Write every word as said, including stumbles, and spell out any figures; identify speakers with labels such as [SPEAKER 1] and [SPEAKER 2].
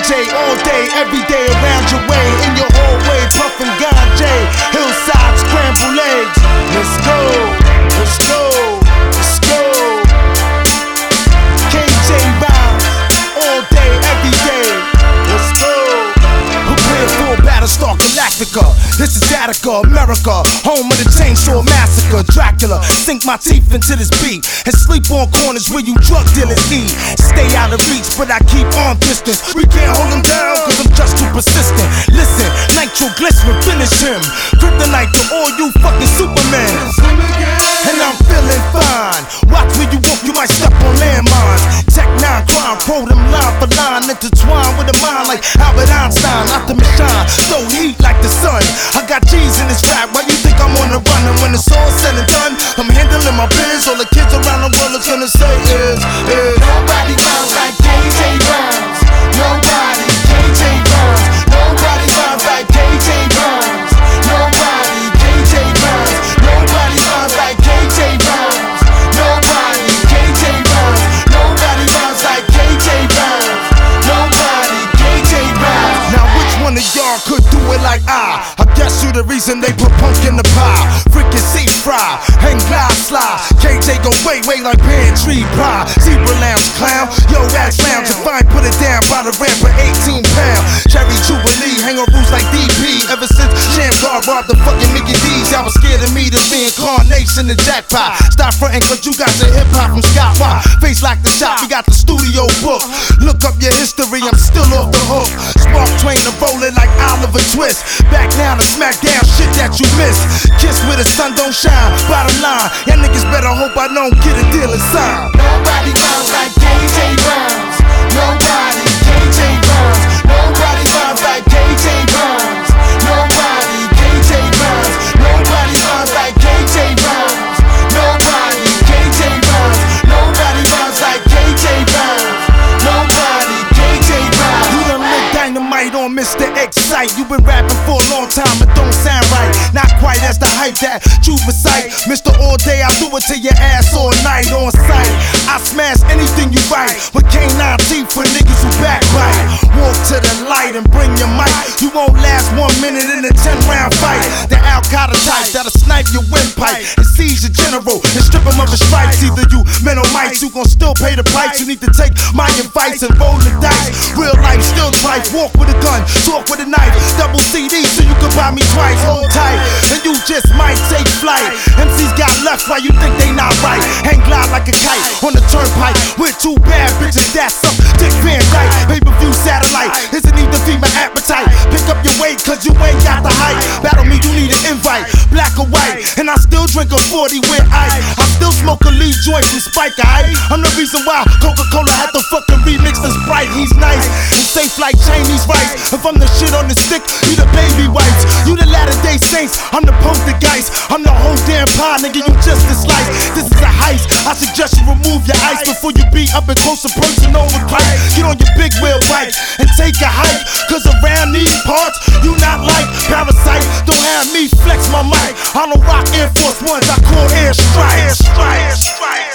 [SPEAKER 1] J all day, every day around your way. In your hallway, puffin' ganja. Hillside, scramble eggs. Let's go, let's go, let's go. K J rhymes, all day, every day. Let's go. Prepare for Battlestar Galactica. This is Attica, America, home of the Chainsaw Massacre. Dracula, sink my teeth into this beat and sleep on corners where you drug dealers eat. Stay out of reach, but I keep on distance. We can't hold him down, cause I'm just too persistent. Listen, nitroglycerin, finish him. Kryptonite to all you fucking supermen. And I'm feeling fine. Watch where you walk, you might step on landmines. Tech nine crime, pro them line for line. Intertwined with a mind like Albert Einstein. Optimus shine, throw heat like the sun. I got G's in this rap, why you think I'm on the run? And when it's all said and done, I'm handling my biz. All the kids around the world is gonna say is, is nobody rhymes like K J rhymes. Nobody, K J rhymes. Nobody rhymes like K J rhymes. Nobody, K J rhymes. Nobody rhymes like K J rhymes. Nobody, K J rhymes. Nobody rhymes like K J rhymes. Nobody, K J rhymes. Now which one of y'all could do it like I? I guess you the reason they put punk in the pie. Freaking sea fry, hang glide slide. K J go way, way like pantry pie. Zebra lounge clown, yo ass lounge. If I ain't put it down by the ramp for eighteen pounds. Cherry Jubilee, hang on rules like D P. Ever since Shamgar robbed the fucking Mickey D's, y'all was scared of me to be incarnation the jackpot. Stop frontin' cause you got the hip hop from Scott Rock. Face like the shop, we got the studio book. Look up your history, I'm still off the hook. Spark Twain to rollin' like Oliver Twist. Back now to smack down shit that you missed. Kiss where the sun don't shine. Bottom line, y'all niggas better hope I don't get a deal and sign. Nobody rhymes like K J rhymes. Nobody, K J rhymes. Nobody rhymes like K J rhymes. Nobody, K J rhymes. Nobody rhymes like K J rhymes. Nobody, K J rhymes. Nobody rhymes like K J rhymes. Nobody, K J rhymes. You done lit dynamite on Mister Excite. You been rapping for a long time, it don't sound right. Not quite as the hype that you recite. Mister All Day, I do it to your ass all night on sight. I smash anything you write with K nine teeth for niggas who backbite. Walk to the light and bring your mic. You won't last one minute in a ten round fight. The Al Qaeda type that'll snipe your windpipe and seize your general and strip him of his stripes. Either you men or mites, you gon' still pay the price. You need to take my advice and roll the dice. Real life still trife. Walk with a gun, talk with a knife. Double C D so you can buy me twice. Hold tight, and you just might take flight. M Cs got left while you think they not right. Hang glide like a kite on the turnpike with two bad bitches that's up Dick Van Dyke. Pay-per-view satellite, isn't need to feed my appetite. Pick up your weight cause you ain't got the height. Battle me, you need an invite, black or white. And I still drink a forty with ice. I still smoke a lead joint from Spike, aight? I'm the reason why Coca-Cola had to fucking remix the Sprite. He's nice and safe like Chinese rice. If I'm the shit on the stick, you the baby wipes. You the latter day saints, I'm the poltergeist. I'm the whole damn pie, nigga, you just a slice. This is a heist, I suggest you remove your ice before you be up and close to person over Christ. Get on your big wheel bike and take a hike, cause around these parts, you not like Parasite. Don't have me flex my mic. I don't rock Air Force Ones, I call air strikes. Air strikes.